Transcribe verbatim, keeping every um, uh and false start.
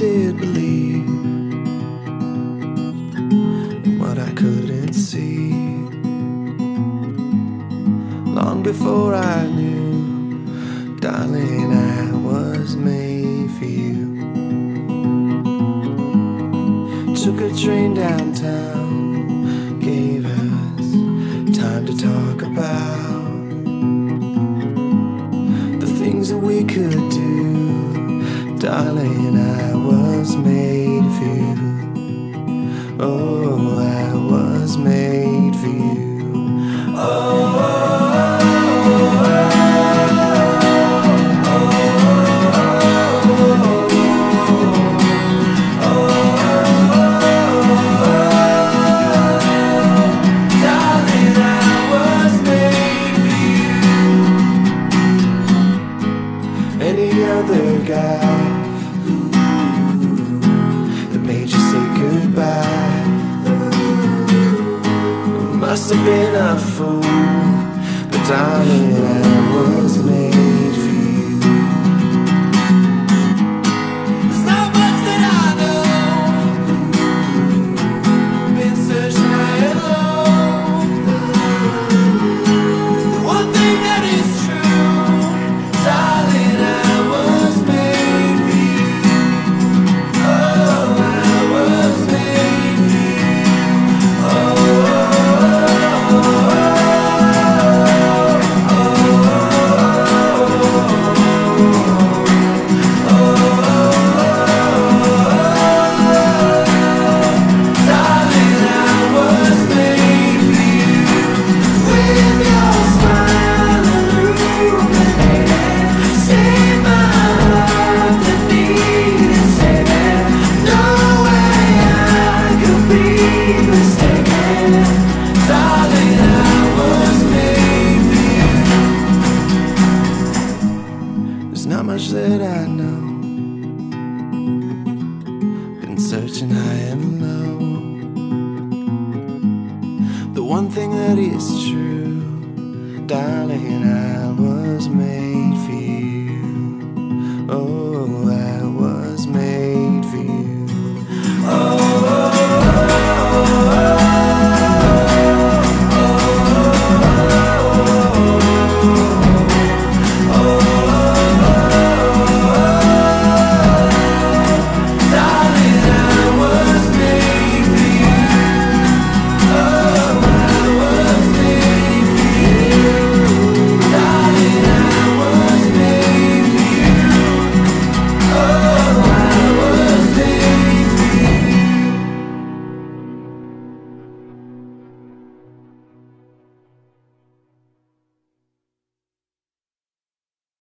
did believe in what I couldn't see. Long before I knew, darling, I was made for you. Took a train downtown, gave us time to talk about the things that we could do. Darling, I was made for you. Oh, I was made for you. Oh, other guy that made you say goodbye must have been a fool, but darling, I was made for you. There's not much that I know, been searching high and low. The one thing that is true, darling, I not much that I know, been searching high and low. The one thing that is true, darling, I was made for you. Oh.